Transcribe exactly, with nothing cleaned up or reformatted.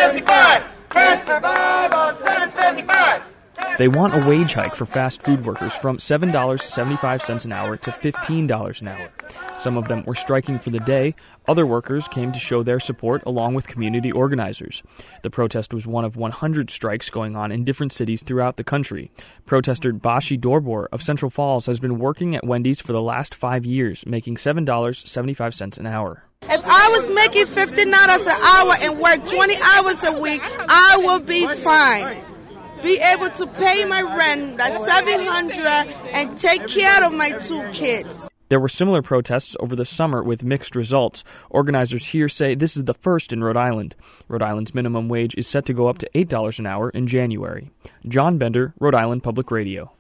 seventy-five. Can't survive on seven seventy-five. They want a wage hike for fast food workers from seven dollars and seventy-five cents an hour to fifteen dollars an hour. Some of them were striking for the day. Other workers came to show their support along with community organizers. The protest was one of one hundred strikes going on in different cities throughout the country. Protester Bashi Dorbor of Central Falls has been working at Wendy's for the last five years, making seven dollars and seventy-five cents an hour. If I was making fifteen dollars an hour and work twenty hours a week, I would be fine. Be able to pay my rent, that's seven hundred dollars, and take care of my two kids. There were similar protests over the summer with mixed results. Organizers here say this is the first in Rhode Island. Rhode Island's minimum wage is set to go up to eight dollars an hour in January. John Bender, Rhode Island Public Radio.